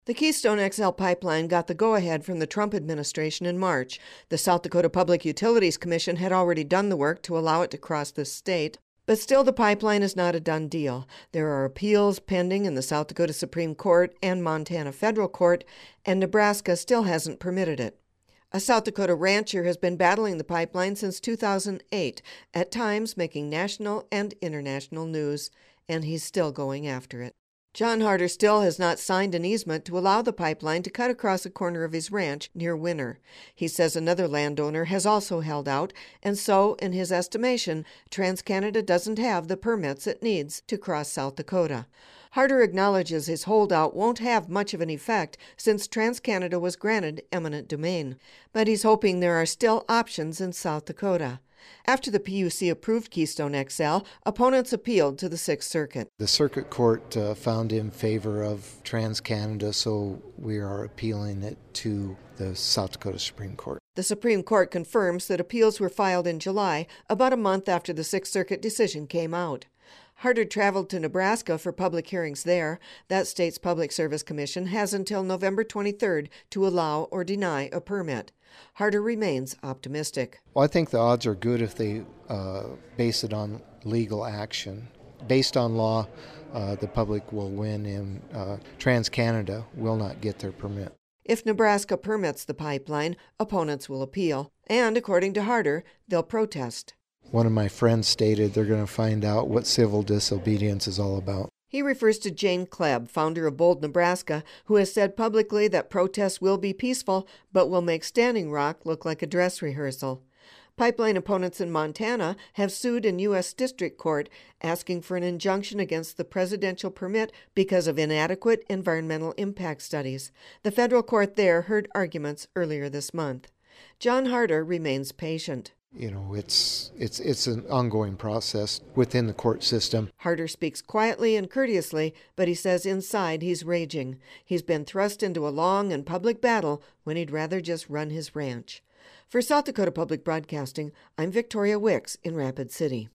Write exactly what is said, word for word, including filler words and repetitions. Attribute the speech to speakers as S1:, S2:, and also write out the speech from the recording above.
S1: The Keystone X L pipeline got the go-ahead from the Trump administration in March. The South Dakota Public Utilities Commission had already done the work to allow it to cross the state. But still, the pipeline is not a done deal. There are appeals pending in the South Dakota Supreme Court and Montana Federal Court, and Nebraska still hasn't permitted it. A South Dakota rancher has been battling the pipeline since two thousand eight, at times making national and international news, and he's still going after it. John Harder still has not signed an easement to allow the pipeline to cut across a corner of his ranch near Winner. He says another landowner has also held out, and so, in his estimation, TransCanada doesn't have the permits it needs to cross South Dakota. Harder acknowledges his holdout won't have much of an effect since TransCanada was granted eminent domain, but he's hoping there are still options in South Dakota. After the P U C approved Keystone X L, opponents appealed to the Sixth Circuit.
S2: The Circuit Court uh, found in favor of TransCanada, so we are appealing it to the South Dakota Supreme Court.
S1: The Supreme Court confirms that appeals were filed in July, about a month after the Sixth Circuit decision came out. Harder traveled to Nebraska for public hearings there. That state's Public Service Commission has until November twenty-third to allow or deny a permit. Harder remains optimistic.
S2: Well, I think the odds are good if they uh, base it on legal action. Based on law, uh, the public will win, and uh, TransCanada will not get their permit.
S1: If Nebraska permits the pipeline, opponents will appeal, and according to Harder, they'll protest.
S2: One of my friends stated they're going to find out what civil disobedience is all about.
S1: He refers to Jane Klebb, founder of Bold, Nebraska, who has said publicly that protests will be peaceful, but will make Standing Rock look like a dress rehearsal. Pipeline opponents in Montana have sued in U S District Court, asking for an injunction against the presidential permit because of inadequate environmental impact studies. The federal court there heard arguments earlier this month. John Harder remains patient.
S2: You know, it's it's it's an ongoing process within the court system.
S1: Harder speaks quietly and courteously, but he says inside he's raging. He's been thrust into a long and public battle when he'd rather just run his ranch. For South Dakota Public Broadcasting, I'm Victoria Wicks in Rapid City.